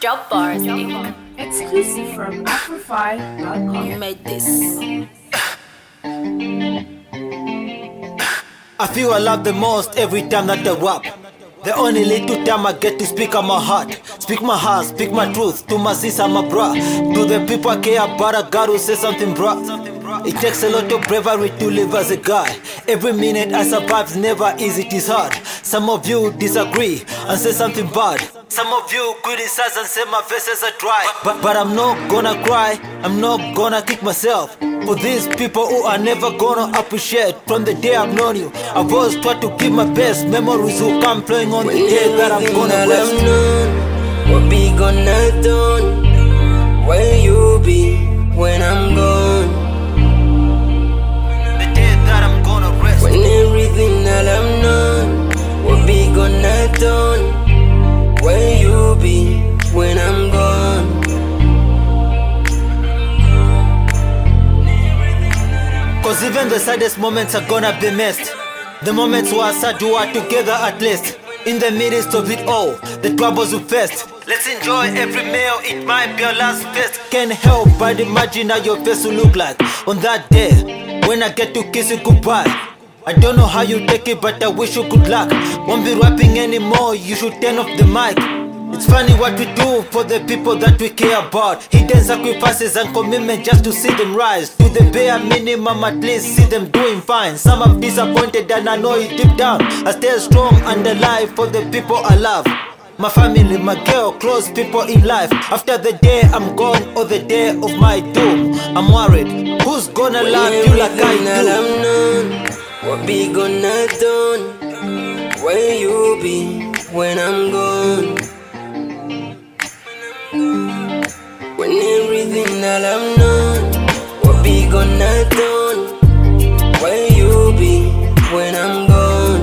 Drop bars. Exclusive from Afrofy.com. You made this. I feel I love the most every time that I rap. The only little time I get to speak on my heart. Speak my heart, speak my truth to my sis and my bra. To the people I care about, I gotta say something, bra. It takes a lot of bravery to live as a guy. Every minute I survive's never easy, it is hard. Some of you disagree and say something bad. Some of you criticize and say my verses are dry. But I'm not gonna cry, I'm not gonna kick myself. For these people who are never gonna appreciate. From the day I've known you, I've always tried to give my best. Memories will come playing on the day that I'm gonna rest. What be gonna do? Where you be when I'm gone? The day that I'm gonna rest. When everything that I'm known, what be gonna do? Where you be when I'm gone? Cause even the saddest moments are gonna be missed. The moments who are sad, who are together at least. In the midst of it all, the troubles we faced. Let's enjoy every meal, it might be our last feast. Can't help but imagine how your face will look like on that day when I get to kiss you goodbye. I don't know how you take it, but I wish you good luck. Won't be rapping anymore, you should turn off the mic. It's funny what we do for the people that we care about. Hidden sacrifices and commitment just to see them rise. To the bare minimum, at least see them doing fine. Some I'm disappointed and I know it deep down. I stay strong and alive for the people I love. My family, my girl, close people in life. After the day I'm gone or the day of my doom, I'm worried, who's gonna love you like I do? What be gonna do? Where you be when I'm gone? When everything that I'm known, what be gonna do? Where you be when I'm gone?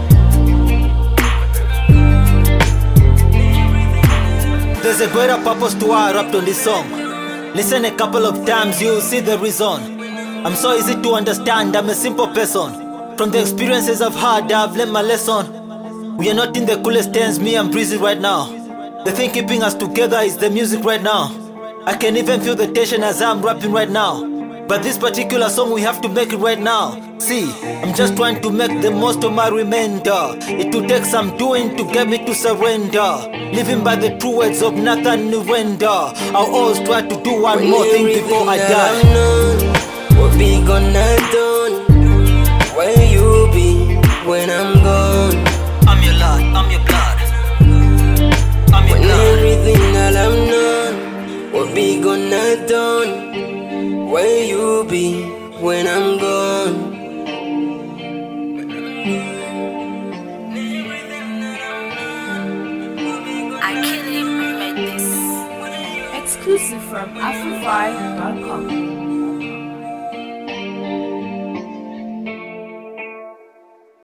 There's a greater purpose to why I rapped on this song. Listen a couple of times, you'll see the reason. I'm so easy to understand, I'm a simple person. From the experiences I've had, I've learned my lesson. We are not in the coolest times, me and Breezy right now. The thing keeping us together is the music right now. I can even feel the tension as I'm rapping right now. But this particular song, we have to make it right now. See, I'm just trying to make the most of my remainder. It will take some doing to get me to surrender. Living by the true words of Nathan Nurenda. I'll always try to do one more thing before I die. What be gonna do? Where you be when I'm gone? I'm your Lord, I'm your blood. I'm your When blood. everything that I'm known, what be gonna do? Where you be when I'm gone? I can't even make this. Exclusive from Afrofy.com.